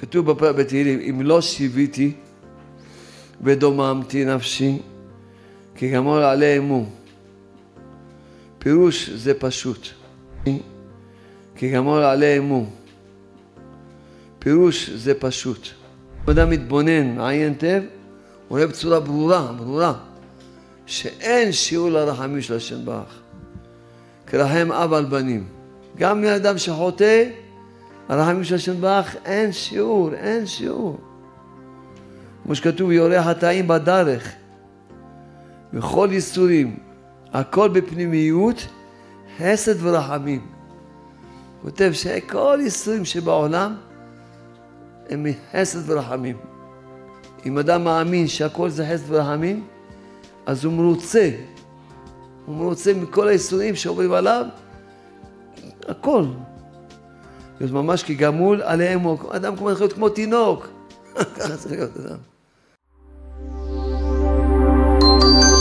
כתוב בתהילים, אם לא שיוויתי ודוממתי נפשי, כי גמול עלי אמו. פירוש זה פשוט. כי גמול עלי אמו. פירוש זה פשוט. אדם מתבונן, מעיין טב, הוא רואה בצורה ברורה, שאין שיעור לרחמים של השם ברך. כרחם אב על בנים. גם מאדם שחוטא, הרחמים של השם ברך אין שיעור. כמו שכתוב, יורה חטאים בדרך. בכל ייסורים, הכל בפנימיות, חסד ורחמים. הוא כותב שכל ייסורים שבעולם, הם מחסד ורחמים. אם אדם מאמין שהכל זה חסד ורחמים, אז הוא מרוצה מכל הייסורים שעוברים עליו, הכל. זה ממש כגמול עליהם, אדם כמו תינוק. ככה צריך להיות אדם.